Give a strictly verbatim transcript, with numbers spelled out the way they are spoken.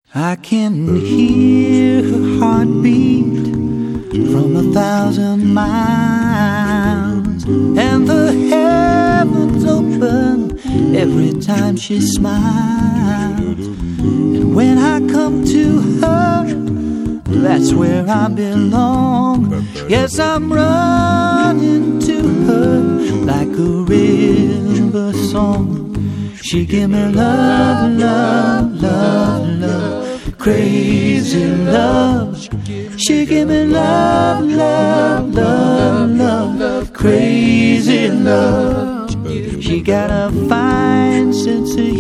I can hear her heartbeat from a thousand miles, and the heavens open every time she smiles. And when I come to her, that's where I belong. Yes, I'm running to her like a river song. She give me love, love, love, love, crazy love. She give me love, love, love, love, love, crazy love. She got a fine sense of